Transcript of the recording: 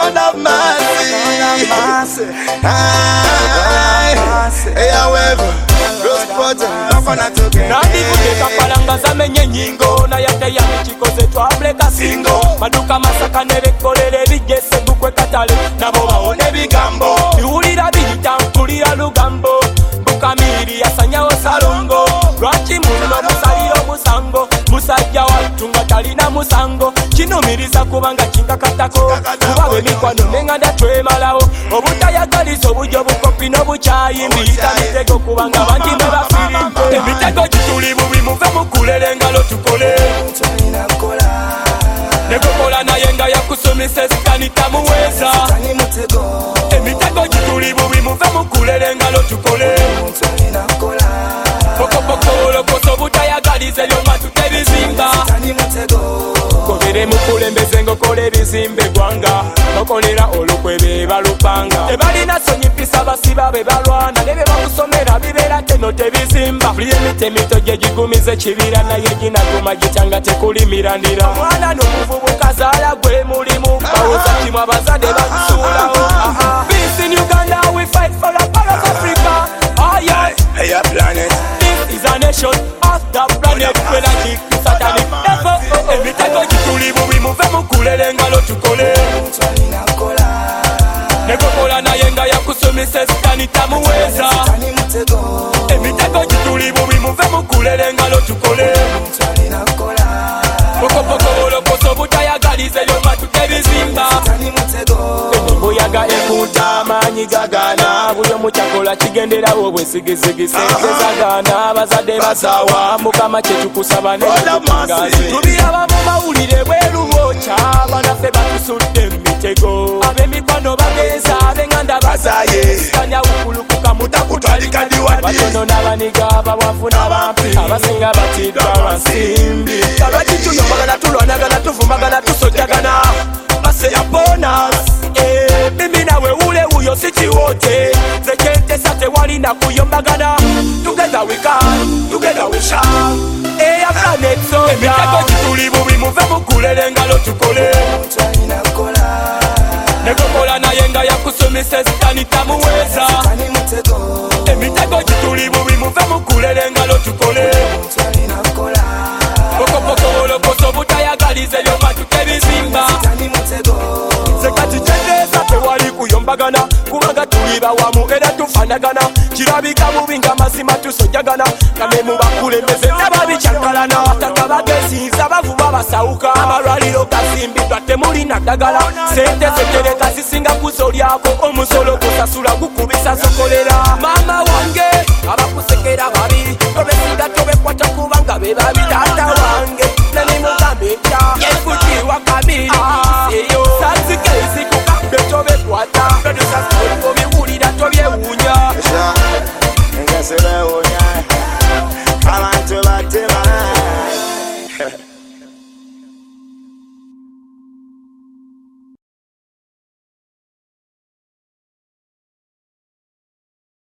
God of mercy. Hey, however, Rose Potter, nafana toke. Nandi kuteka palanga zamenye nyingo na yate ya michikoze twableka singo. Maduka masaka nebekolere bigese bukwe katale nabo baone bigambo. Biwulira biyita mpulira lugambo. Bukamiri yasanyawo salongo. Lwaki muno musaliro musango. Musajja wattu nga talina musango. Kinumiriza kubanga kinkakatako. Kubawe mikwano nenganda twemalawo. Obutayagaliza obujjo bukopi n'obukyayi mbiyita mitego kubanga bangi be bafirimpe. Emitego gituli bubi muve mukulere engalo tukole. Negokola naye nga yakusomesa esitani tamuweeza. Emitego gituli bubi muve mukulere engalo tukole. Pokopoko olokosa obutayagaliza ebyoma tutebizimba. Kobere mukulembeze ng'okola ebizimbe gwanga. Okolera olukwe be balupanga. Tebalina sonyi mpisa basiba be balwana. Ne be bakusomera bibeera teno tebizimba. Buli emiti emito gye gigumiza ekibira naye ginaguma gityanga tekulimirandira. Omwana n'omuvubuka zaala gwe mulimu. Bawuza kimu abazadde bakisuulawo. Peace in Uganda, we fight for a part of Africa. Oh yeah. Hey, a planet. This is a nation of the planet. When I kick the satanic devil. Emitego gituli bubi muve mukulere engalo tukole. Negokola naye nga yakusomesa esitani tamuweeza. Emitego gituli bubi muve mukulere engalo tukole. Pokopoko olokosa obutayagaliza ebyoma tutebizimba. Embuyaga ekunta amaanyi gagana. Buli omu kyakola kigenderawo bwesigizigi sente zagana. Abazadde basaawa mukama kye tukusaba netukutangaze. Tubiraba mu mawulire bweru bwokya. Banaffe batusudde emitego. Ab'emikwano bagenza ab'enganda basaaye. Kanya wukulukuka mutakutwalika diwadi. Batono n'abaniga abawavu n'abampi. Abasinga batiddwa wansimbi. Kalwaki tuyombagana tulwanagana tuvumagana tusojjagana. Base ya bonus. Mimi nawe ule uyo sikiwote. Zekentesa tewalina kuyombagana. Together we can, together we shall. Eya planet so emitego gituli bubi muve mukulere engalo tukole. Negokola naye nga yakusomesa esitani tamuweeza. Emitego gituli bubi muve mukulere engalo tukole. Pokopoko olokosa obutayagaliza ebyoma tutebizimba. Zekati kyendeza tewali kuyombagana. Kubanga tuli bawamu era tufanagana. Kirabika bubi nga mazima tusojjagana. Kame mu bakulembeze n'ababicyankalana. Bataka bagesinza bavuba basawuka. Amalwaliro gazimbiddwa temulina ddagala. Sente zotereka zisinga kuzolyako. Omusolo gusasula gukubisa sokolera. Maama wange abakusekera babi. Tobesinga tobekwata kubanga be babi. Taata wange nani mugambe ntya. Yefutiwa kabiri eyo. Sanzikezi kukambe tobekwata. Producer story tobiwulira tobyewuunya. Ngasebewuunya. Abantu batema.